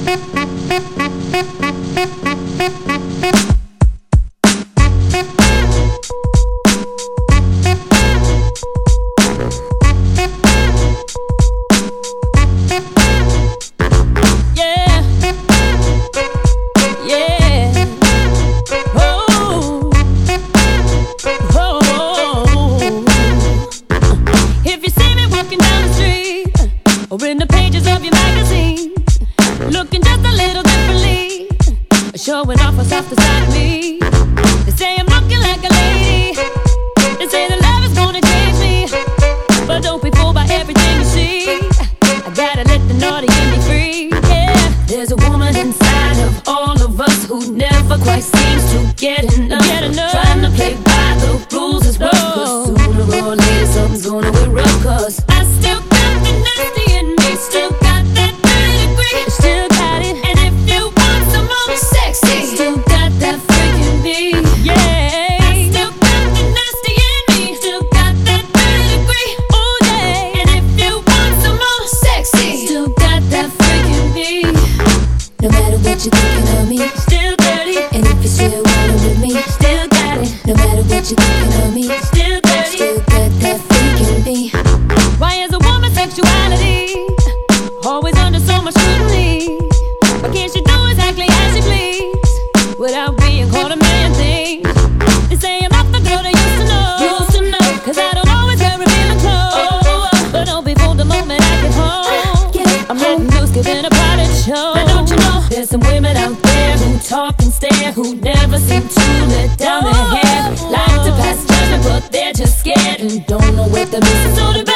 Or in the pages of your magazine, looking just a little differently, showing off what's off the side of me. They say I'm looking like a lady, they say the love is gonna change me, but don't be fooled by everything you see. I gotta let the naughty in me free, yeah. There's a woman inside of all of us who never quite seems to get enough. Trying to play by the rules is rough, cause sooner or later something's gonna erupt, cause I still got the nasty in me, still got that pedigree, still got it. And if you want some more sexy, still got that freaking me, yeah. I still got the nasty in me, still got that pedigree, oh yeah. And if you want some more sexy, still got that freaking me. No matter what you're thinking of me, still dirty. And if you still want it with me, still got it. No matter what you're thinking of me, still dirty. Still got that freaking me. Why is a woman's sexuality always under so much scrutiny? Why can't she do exactly as she please without being called a million things? They say I'm not the girl they used to know, cause I don't always wear revealing clothes. But don't be fooled the moment I get home. I'm letting loose, giving a private show. Now don't you know, there's some women out there who talk and stare, who never seem to let down their hair. Like to pass judgment, but they're just scared and don't know what they're missing. So